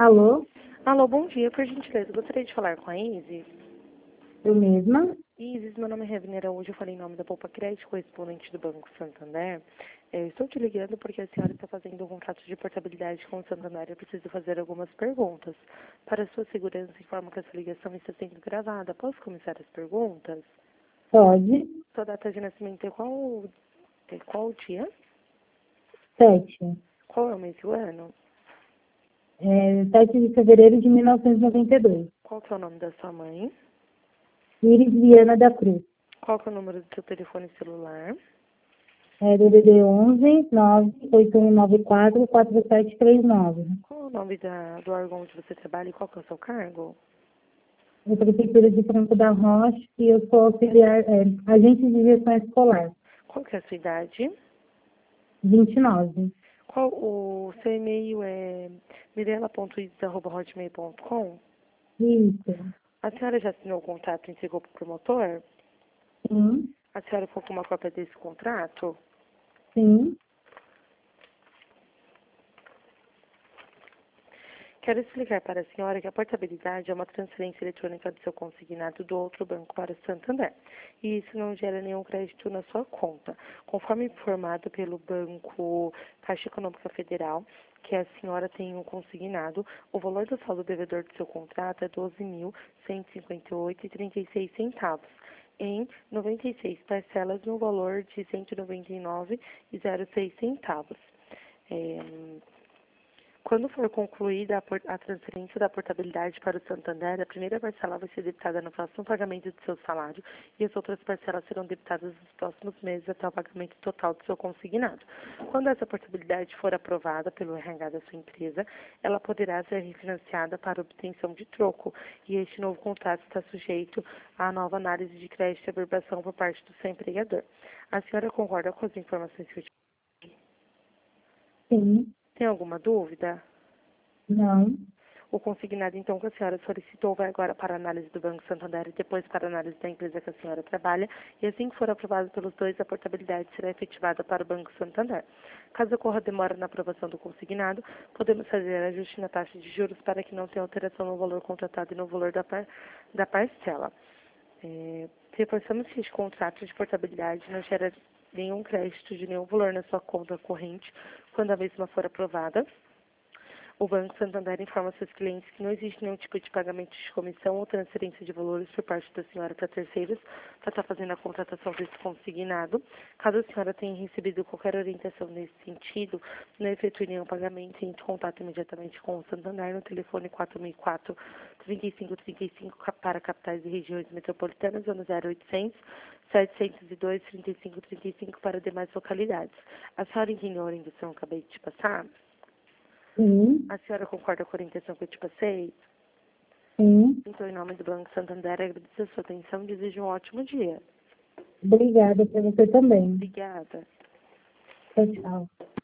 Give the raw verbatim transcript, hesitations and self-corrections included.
Alô? Alô, bom dia. Por gentileza, gostaria de falar com a Isis. Eu mesma? Isis, meu nome é Revenera. Hoje eu falei em nome da Poupa Crédito, correspondente do Banco Santander. Eu estou te ligando porque a senhora está fazendo um contrato de portabilidade com o Santander. Eu preciso fazer algumas perguntas. Para sua segurança, informo que essa ligação está sendo gravada. Posso começar as perguntas? Pode. Sua data de nascimento é qual, é qual o dia? Sete. Qual é o mês e o ano? É, sete de fevereiro de mil novecentos e noventa e dois. Qual que é o nome da sua mãe? Iris Viana da Cruz. Qual que é o número do seu telefone celular? É D D D onze nove oito um nove quatro quatro sete três nove. Qual é o nome da, do órgão onde você trabalha e qual que é o seu cargo? É Prefeitura de Franco da Rocha e eu sou auxiliar, é, agente de gestão escolar. Qual que é a sua idade? vinte e nove. Qual o seu e-mail é mirela ponto isis arroba hotmail ponto com? Isso. A senhora já assinou o contrato e entregou para o promotor? Sim. A senhora ficou com uma cópia desse contrato? Sim. Quero explicar para a senhora que a portabilidade é uma transferência eletrônica do seu consignado do outro banco para o Santander. E isso não gera nenhum crédito na sua conta. Conforme informado pelo Banco Caixa Econômica Federal, que a senhora tem um consignado, o valor do saldo devedor do seu contrato é doze mil cento e cinquenta e oito reais e trinta e seis centavos, em noventa e seis parcelas no valor de cento e noventa e nove reais e zero seis centavos. É, Quando for concluída a, por- a transferência da portabilidade para o Santander, a primeira parcela vai ser debitada no próximo pagamento do seu salário e as outras parcelas serão debitadas nos próximos meses até o pagamento total do seu consignado. Quando essa portabilidade for aprovada pelo R H da sua empresa, ela poderá ser refinanciada para obtenção de troco e este novo contrato está sujeito à nova análise de crédito e averbação por parte do seu empregador. A senhora concorda com as informações que eu te dei? Sim. Tem alguma dúvida? Não. O consignado, então, que a senhora solicitou vai agora para a análise do Banco Santander e depois para a análise da empresa que a senhora trabalha. E assim que for aprovado pelos dois, a portabilidade será efetivada para o Banco Santander. Caso ocorra demora na aprovação do consignado, podemos fazer ajuste na taxa de juros para que não tenha alteração no valor contratado e no valor da, par da parcela. É, reforçamos que este contrato de portabilidade não gera nenhum crédito de nenhum valor na sua conta corrente quando a mesma for aprovada. O Banco Santander informa seus clientes que não existe nenhum tipo de pagamento de comissão ou transferência de valores por parte da senhora para terceiros para estar fazendo a contratação desse consignado. Caso a senhora tenha recebido qualquer orientação nesse sentido, não efetue nenhum pagamento e entre em contato imediatamente com o Santander no telefone quatro mil e quatro, trinta e cinco trinta e cinco para capitais e regiões metropolitanas ou no zero oitocentos, setecentos e dois, trinta e cinco trinta e cinco para demais localidades. A senhora entendeu a orientação que eu acabei de te passar? Sim. A senhora concorda com a orientação que eu te passei? Sim. Então, em nome do Banco Santander, agradeço a sua atenção e desejo um ótimo dia. Obrigada para você também. Obrigada. Tchau, tchau.